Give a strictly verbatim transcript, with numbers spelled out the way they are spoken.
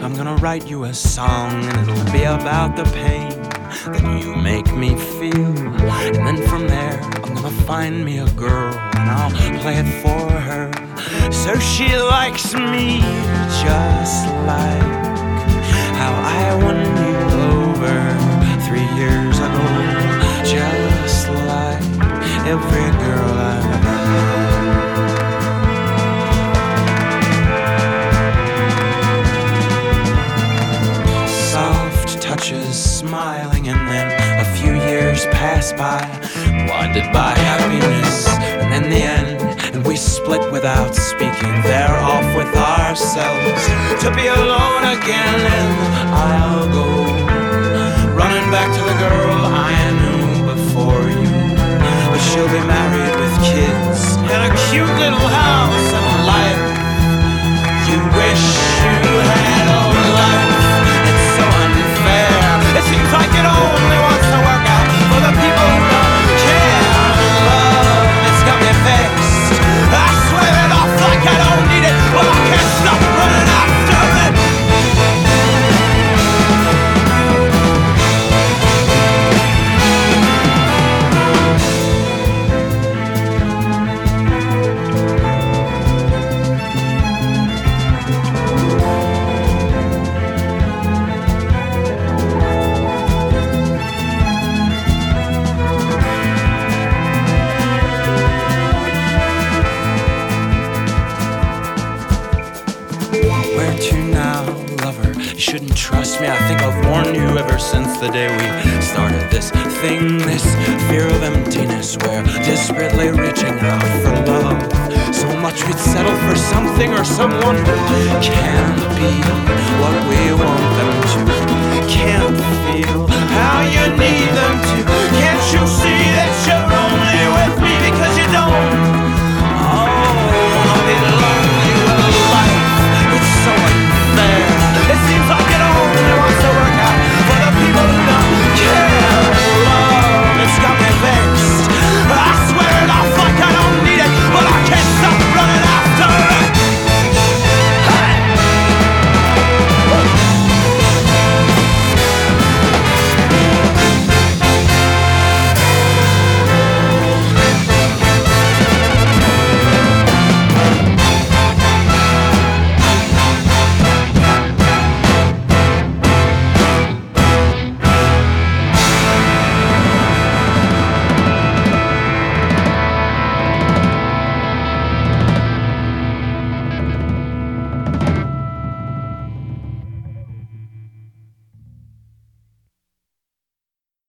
I'm gonna write you a song, and it'll be about the pain that you make me feel. And then from there, I'm gonna find me a girl, and I'll play it for her, so she likes me just like how I won you over three years ago. Just like every girl I've ever known. Soft touches, smiling, and then a few years pass by, blinded by happiness, and in the end, and we split without speaking. They're off with ourselves to be alone again, and I'll go running back to the girl I knew before you. But she'll be married with kids in a cute little house and a life you wish you had all life. It's so unfair. It seems like it only wants to work out for the people who don't care. Love, it's got me vexed. I swear it off like I don't need it. Well, I can't stop running after it. Where to now, lover? You shouldn't trust me. I think I've warned you ever since the day we started this thing. This fear of emptiness, we're desperately reaching out for love. So much we'd settle for something or someone who can't be